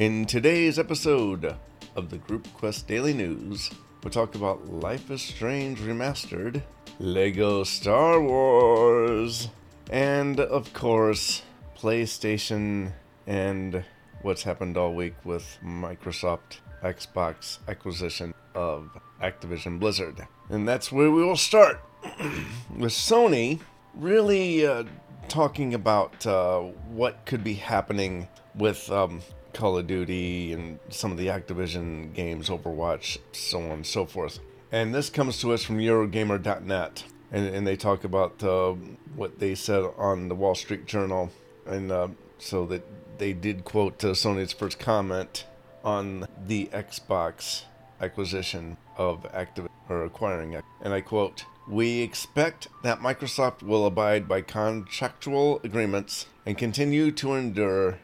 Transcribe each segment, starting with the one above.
In today's episode of the Group Quest Daily News, we'll talk about Life is Strange Remastered, Lego Star Wars, and of course, PlayStation and what's happened all week with Microsoft Xbox acquisition of Activision Blizzard. And that's where we will start with Sony really talking about what could be happening with Call of Duty and some of the Activision games, Overwatch, so on and so forth. And this comes to us from Eurogamer.net. And they talk about what they said on the Wall Street Journal. And so that they did quote Sony's first comment on the Xbox acquisition of Activision, or acquiring it. And I quote, "We expect that Microsoft will abide by contractual agreements and continue to ensure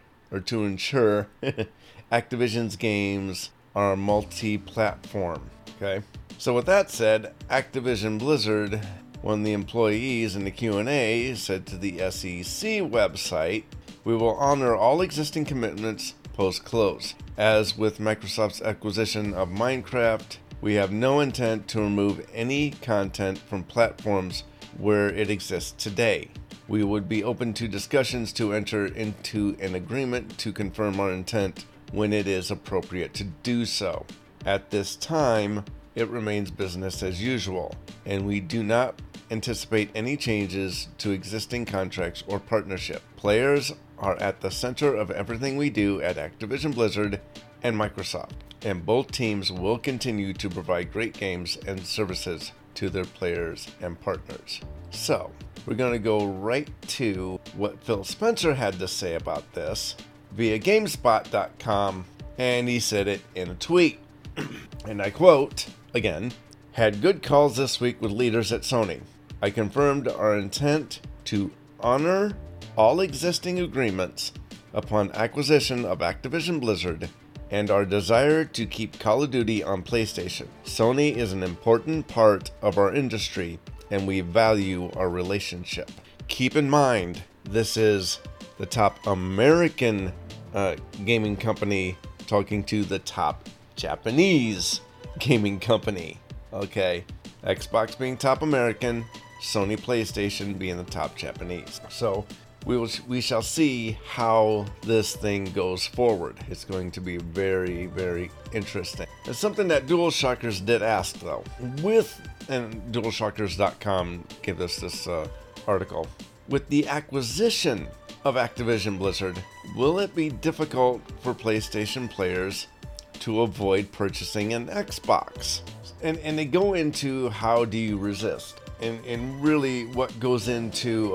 Activision's games are multi-platform." Okay. So with that said, Activision Blizzard, one of the employees in the Q&A, said to the SEC website, "We will honor all existing commitments post-close. As with Microsoft's acquisition of Minecraft, we have no intent to remove any content from platforms where it exists today. We would be open to discussions to enter into an agreement to confirm our intent when it is appropriate to do so. At this time, it remains business as usual, and we do not anticipate any changes to existing contracts or partnership. Players are at the center of everything we do at Activision Blizzard and Microsoft, and both teams will continue to provide great games and services to their players and partners." So, we're going to go right to what Phil Spencer had to say about this via GameSpot.com, and he said it in a tweet. And I quote, again, "Had good calls this week with leaders at Sony. I confirmed our intent to honor all existing agreements upon acquisition of Activision Blizzard and our desire to keep Call of Duty on PlayStation. Sony is an important part of our industry and we value our relationship." Keep in mind, this is the top American gaming company talking to the top Japanese gaming company. Okay, Xbox being top American, Sony PlayStation being the top Japanese. So we shall see how this thing goes forward. It's going to be very, very interesting. It's something that DualShockers did ask, though. And DualShockers.com gave us this article. With the acquisition of Activision Blizzard, will it be difficult for PlayStation players to avoid purchasing an Xbox? And they go into how do you resist, and really what goes into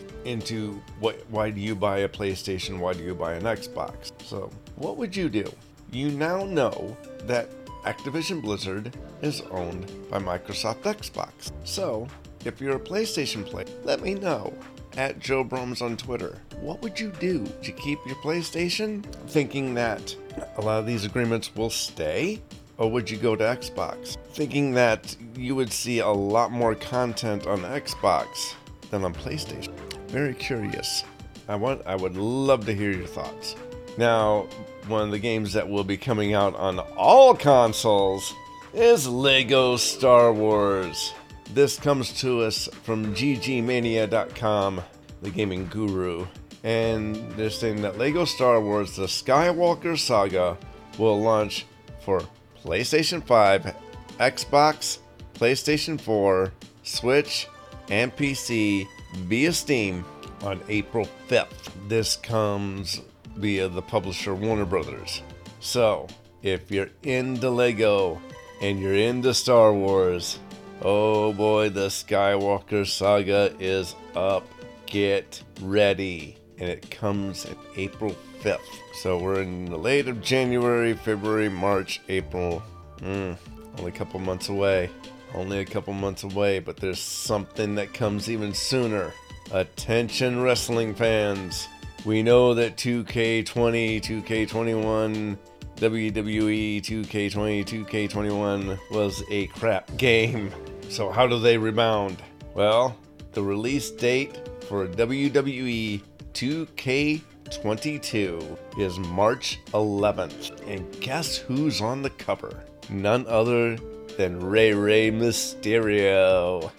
why do you buy a PlayStation, why do you buy an Xbox? So what would you do? You now know that Activision Blizzard is owned by Microsoft Xbox. So if you're a PlayStation player, let me know at Joe Broms on Twitter. What would you do? Would you keep your PlayStation, thinking that a lot of these agreements will stay? Or would you go to Xbox, thinking that you would see a lot more content on Xbox than on PlayStation? Very curious. I would love to hear your thoughts. Now, one of the games that will be coming out on all consoles is Lego Star Wars. This comes to us from ggmania.com, the gaming guru. And they're saying that Lego Star Wars The Skywalker Saga will launch for PlayStation 5, Xbox, PlayStation 4, Switch, and PC via Steam on April 5th. This comes via the publisher Warner Brothers. So, if you're into Lego and you're into Star Wars, oh boy, the Skywalker Saga is up. Get ready. And it comes in April 5th. So we're in the late of January, February, March, April. Only a couple months away. But there's something that comes even sooner. Attention wrestling fans. We know that 2K20, 2K21, WWE 2K20, 2K21 was a crap game. So how do they rebound? Well, the release date for WWE 2K 2K22 is March 11th. And guess who's on the cover? None other than Rey Mysterio.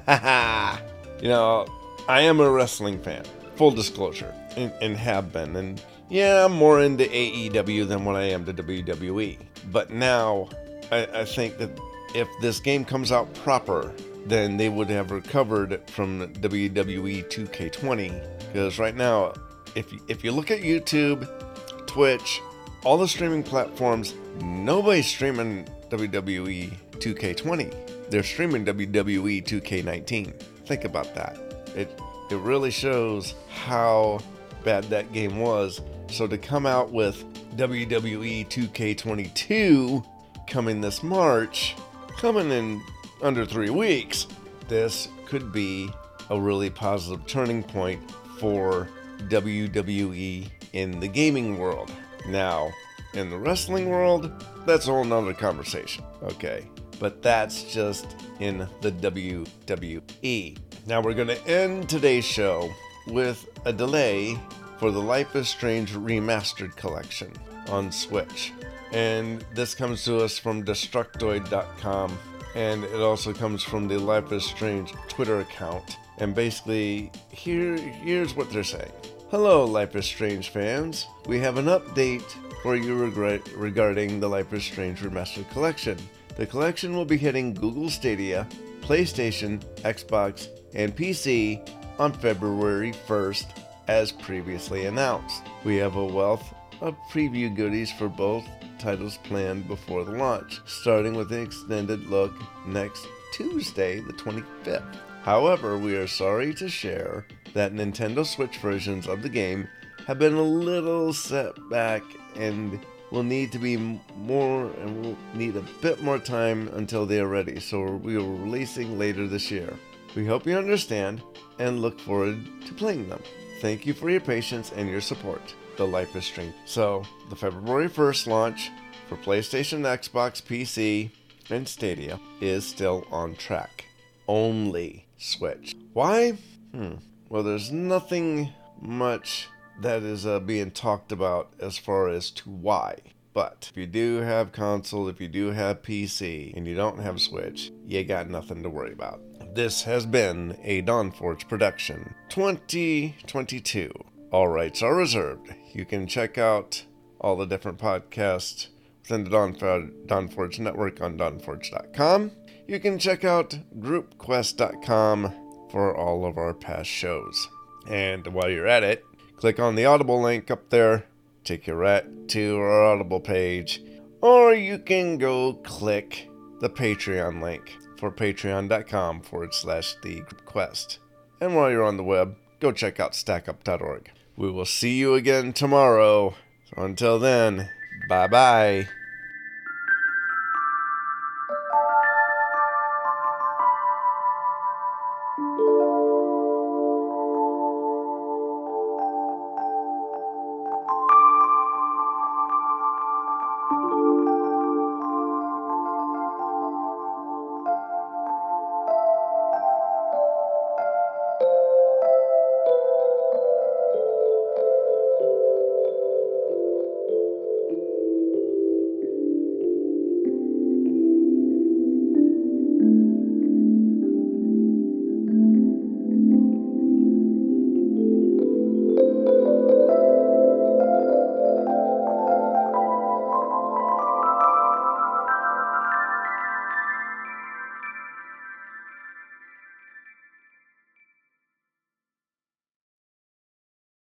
You know, I am a wrestling fan, full disclosure, and have been. And yeah, I'm more into AEW than what I am to WWE. But now, I think that if this game comes out proper, then they would have recovered from WWE 2K20. Because right now, if you look at YouTube, Twitch, all the streaming platforms, nobody's streaming WWE 2K20. They're streaming WWE 2K19. Think about that. It really shows how bad that game was. So to come out with WWE 2K22 coming this March, coming in under 3 weeks, this could be a really positive turning point for WWE in the gaming world. Now, in the wrestling world, that's a whole nother conversation, okay? But that's just in the WWE. Now we're going to end today's show with a delay for the Life is Strange Remastered Collection on Switch. And this comes to us from Destructoid.com, and it also comes from the Life is Strange Twitter account. And basically, here's what they're saying. Hello, Life is Strange fans. We have an update for you regarding the Life is Strange Remastered Collection. The collection will be hitting Google Stadia, PlayStation, Xbox, and PC on February 1st, as previously announced. We have a wealth of preview goodies for both titles planned before the launch, starting with an extended look next Tuesday, the 25th. However, we are sorry to share that Nintendo Switch versions of the game have been a little set back and will need a bit more time until they are ready, so we are releasing later this year. We hope you understand and look forward to playing them. Thank you for your patience and your support. The Life is Strange. So, the February 1st launch for PlayStation, Xbox, PC, and Stadia is still on track. Only Switch. Why? Well, there's nothing much that is being talked about as far as to why. But if you do have console, if you do have PC, and you don't have Switch, you got nothing to worry about. This has been a Dawnforge production, 2022. All rights are reserved. You can check out all the different podcasts within the Dawnforge network on dawnforge.com. You can check out groupquest.com for all of our past shows. And while you're at it, click on the Audible link up there, take you right to our Audible page, or you can go click the Patreon link for patreon.com/thegroupquest. And while you're on the web, go check out stackup.org. We will see you again tomorrow. So until then, bye-bye.